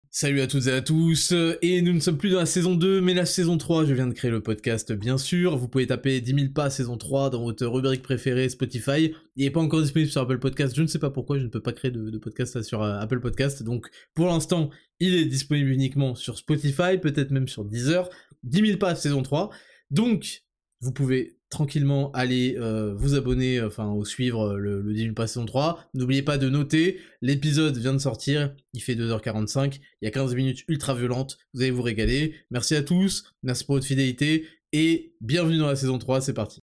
Salut à toutes et à tous, et nous ne sommes plus dans la saison 2, mais la saison 3, je viens de créer le podcast bien sûr, vous pouvez taper 10 000 pas saison 3 dans votre rubrique préférée Spotify, il n'est pas encore disponible sur Apple Podcast, je ne sais pas pourquoi je ne peux pas créer de podcast sur Apple Podcast, donc pour l'instant il est disponible uniquement sur Spotify, peut-être même sur Deezer, 10 000 pas saison 3, donc vous pouvez tranquillement aller vous abonner, ou suivre le 10 000 pas saison 3. N'oubliez pas de noter, l'épisode vient de sortir, il fait 2h45, il y a 15 minutes ultra violentes, vous allez vous régaler. Merci à tous, merci pour votre fidélité, et bienvenue dans la saison 3, c'est parti.